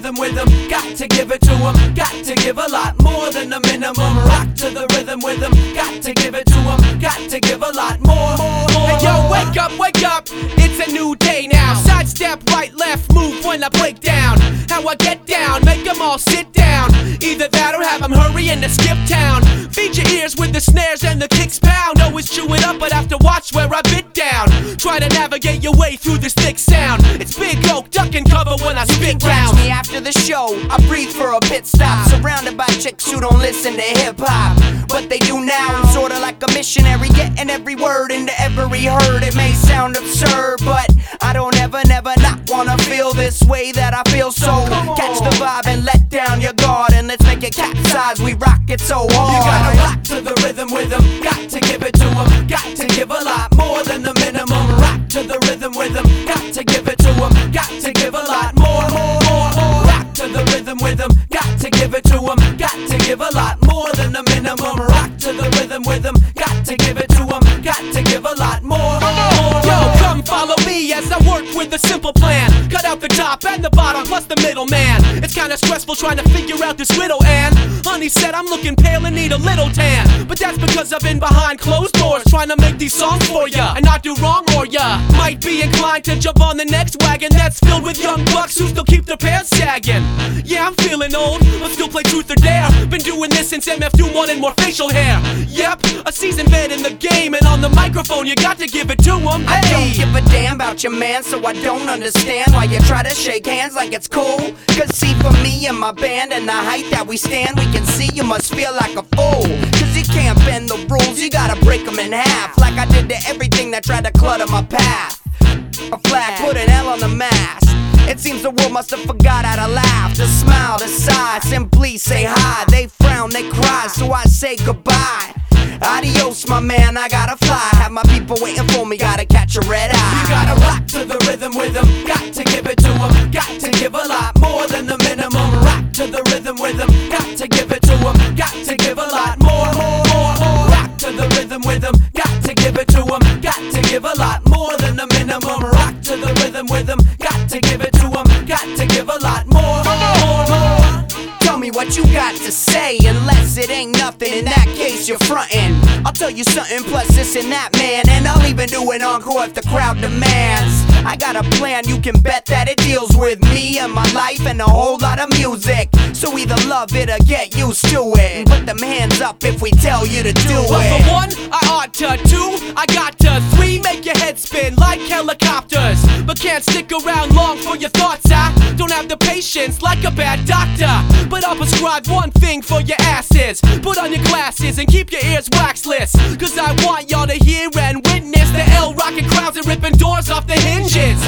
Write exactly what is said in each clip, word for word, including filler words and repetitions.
rhythm with 'em, got to give it to 'em, got to give a lot more than the minimum. Rock to the rhythm with 'em, got to give it to 'em, got to give a lot more, more, more. Hey yo, wake up, wake up, it's a new day now. Sidestep, right, left, move when I break down. How I get down, make them all sit down. Either that or have them hurrying to skip town. Feed your ears with the snares and the kicks pound. Always chew it up, but have to watch where I bit down. Try to navigate your way through this thick sound. It's big oak, duck and cover when I spit Catch round. me after the show, I breathe for a pit stop. Surrounded by chicks who don't listen to hip-hop, but they do now. I'm sorta like a missionary, getting every word into every herd. It may sound absurd, but I don't ever, never not wanna feel this way that I feel. So catch the vibe and let down your guard, and let's make it capsize. We rock it so hard. You gotta rock to the rhythm with 'em, got to give it to 'em, got to give a lot more than the minimum. Rock to the rhythm with 'em, got to give it to 'em, got to give a lot more, more, more, more. Rock to the rhythm with 'em, got to give it to 'em, got to give a lot more than the minimum. Rock to the rhythm with 'em, got to give it to 'em, got to give a lot more, more, more. Yo, come follow me as I work with a simple plan. Cut out the top and the bottom plus the middle man. It's kinda stressful trying to figure out this riddle, and honey said I'm looking pale and need a little tan. But that's because I've been behind closed doors trying to make these songs for ya and not do wrong, or ya might be inclined to jump on the next wagon that's filled with young bucks who still keep their pants sagging. Yeah, I'm feeling old, but still play truth or dare. Been doing this since M F two wanted more facial hair. Yep, a seasoned vet in the game, and on the microphone you got to give it to 'em. I Hey. don't give a damn about your man, so I don't understand why you try to shake hands like it's cool. Cause see, for me and my band and the height that we stand, we can see you must feel like a fool. Cause you can't bend the rules, you gotta break them in half, like I did to everything that tried to clutter my path. A flag, put an L on the mast. It seems the world must have forgot how to laugh, to smile, to sigh, simply say hi. They frown, they cry, so I say goodbye. Adios, my man, I gotta fly. Have my people waiting for me, gotta catch a red eye. You gotta rock to the rhythm with 'em, got to give it to 'em, got to give a lot more than the minimum. Rock to the rhythm with 'em, got to give it to 'em, got to give a lot more, more, more, more. Rock to the rhythm with 'em, got to give it to 'em, got to give a lot more than the minimum. Rock to the rhythm with 'em, got to give it to 'em, got to give a lot more, more, more, more. Tell me what you got to say, unless it ain't nothing, in that case you're frontin'. I'll tell you something, plus this and that, man, and I'll even do an encore if the crowd demands. I got a plan, you can bet that it deals with me and my life and a whole lot of music. So either love it or get used to it, and put them hands up if we tell you to do Well, it. for one, I ought to. Two, I got to. Three, make your head spin like helicopters. But can't stick around long for your thoughts. I don't have the patience like a bad doctor, but I'll prescribe one thing for your asses. Put on your glasses and keep your ears waxless, cause I want y'all to hear and witness the L rockin' crowds and ripping doors off the hinges.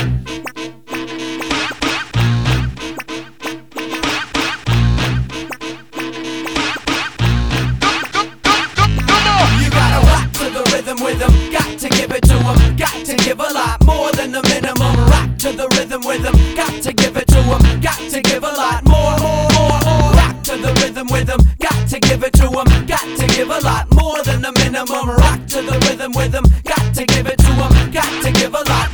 You gotta rock to the rhythm with 'em, got to give it to 'em, got to give a lot more than the minimum. Rock to the rhythm with 'em, got to give it to 'em, got to give a lot more, more, more, more. Rock to the rhythm with 'em, got to give it to 'em, got to give a lot more than the minimum. Rock to the rhythm with 'em, got to give it to 'em, got to give a lot